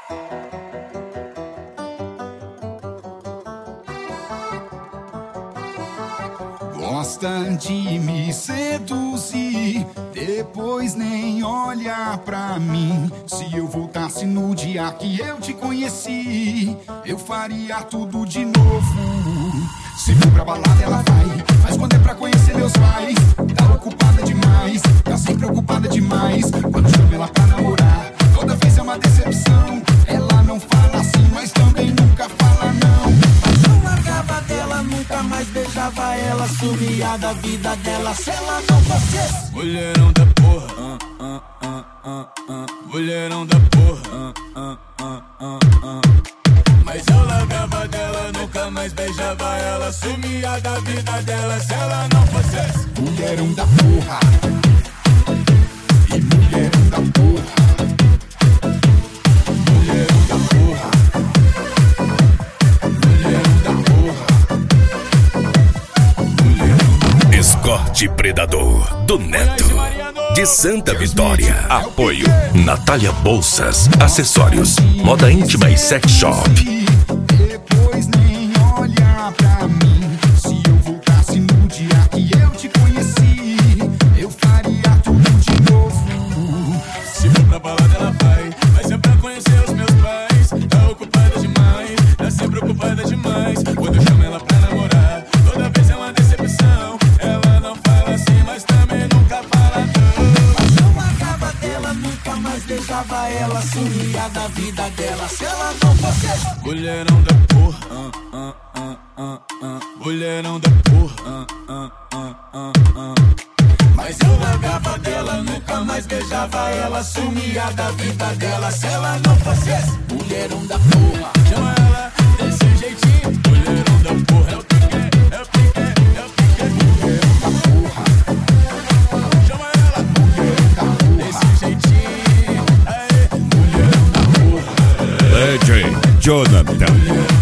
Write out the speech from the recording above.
Gosta de me seduzir, depois nem olha pra mim. Se eu voltasse no dia que eu te conheci, eu faria tudo de novo. Se for pra balada ela vai, mas quando é pra conhecer meus pais, tá ocupada demais, tá sempre ocupada demais. Quando chamo ela pra namorar, toda vez é uma decepção. Ela não fala assim, mas também nunca fala não. Mas não largava dela, nunca mais beijava ela, sumia da vida dela se ela não fosse mulherão da porra, mulherão da porra, mas eu largava dela, nunca mais beijava ela, sumia da vida dela se ela não fosse mulherão da porra. E mulherão da porra. Mulherão da porra. Mulherão da porra. Mulherão da porra. Escorte Predador do Neto de Santa Vitória. Apoio Natália Bolsas, acessórios, moda íntima e sex shop. Depois nem olha pra mim. Se eu voltasse no dia que eu te conheci, eu faria tudo de novo. Se for pra balada ela vai, mas é pra conhecer os meus pais. Tá ocupada demais, tá sempre ocupada demais. Quando eu chamo ela pra namorar, toda vez é uma decepção. Ela não fala assim, mas também nunca fala não. Mas não largava dela, nunca mais beijava ela, sumia da vida dela se ela não fosse mulherão da porra, mulherão da porra, mas eu largava dela, nunca mais beijava ela, sumia da vida dela se ela não fosse mulherão da porra. chama ela desse jeitinho, mulherão da porra. É o que quer, é o que quer, é o que quer. Mulherão da porra. Chama ela Mulherão da porra. desse jeitinho, aê. Mulherão da porra. DJ Jonathan.